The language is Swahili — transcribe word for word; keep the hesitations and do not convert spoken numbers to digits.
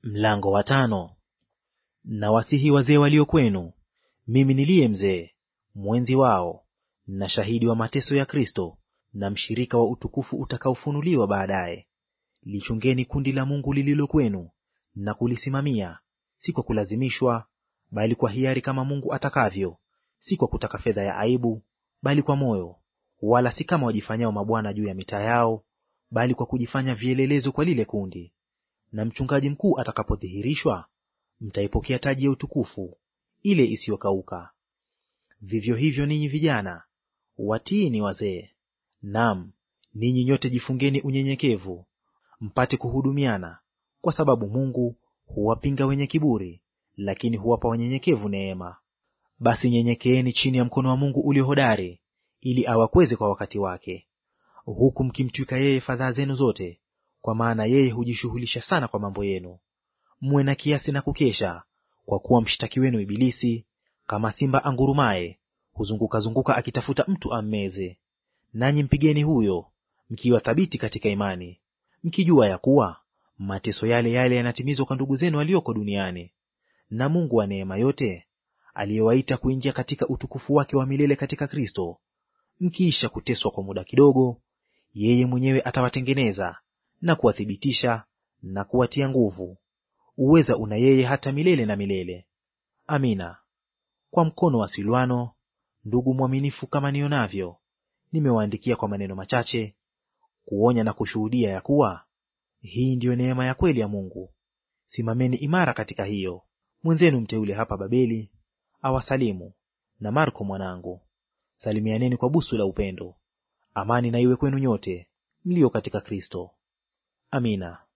Mlango wa tano. Na wasihi wazee walio kwenu, mimi niliye mzee, mwenzi wao, na shahidi wa mateso ya Kristo, na mshirika wa utukufu utakaofunuliwa baadaye. Lichungeni kundi la Mungu lililo kwenu, na kulisimamia, si kwa kulazimishwa, bali kwa hiari, kama Mungu atakavyo; si kwa kutaka fedha ya aibu, bali kwa moyo; wala si kama wajifanyao mabwana juu ya mitaa yao, bali kwa kujifanya vielelezo kwa lile kundi. Na mchungaji mkuu atakapodhihirishwa, mtaipokea taji ya utukufu ile isiyokauka. Vivyo hivyo ninyi vijana, watiini wazee. Naam, ninyi nyote jifungeni unyenyekevu, mpate kuhudumiana, kwa sababu Mungu huwapinga wenye kiburi, lakini huwapa wanyenyekevu neema. Basi nyenyekeeni chini ya mkono wa Mungu ulio hodari, ili awakweze kwa wakati wake, huku mkimtwika yeye fadhaa zenu zote, kwa maana yeye hujishughulisha sana kwa mambo yenu. Mwe na kiasi na kukesha, kwa kuwa mshtaki wenu Ibilisi, kama simba angurumaye, huzunguka-zunguka akitafuta mtu ammeze. Nanyi mpigeni huyo, mkiwa thabiti katika imani, mkijua ya kuwa mateso yale yale yanatimizwa kwa ndugu zenu walioko duniani. Na Mungu wa neema yote, aliyewaita kuingia katika utukufu wake wa milele katika Kristo, mkiisha kuteswa kwa muda kidogo, yeye mwenyewe atawatengeneza na kuwathibitisha na kuwatia nguvu. Uweza una yeye hata milele na milele. Amina. Kwa mkono wa Silwano, ndugu mwaminifu kama nionavyo, nimewaandikia kwa maneno machache, kuonya na kushuhudia ya kuwa hii ndiyo neema ya kweli ya Mungu. Simameni imara katika hiyo. Mwenzenu mteule hapa Babeli awasalimu, na Marko mwanangu. Salimianeni kwa busu la upendo. Amani na iwe kwenu nyote mlio katika Kristo. Amina.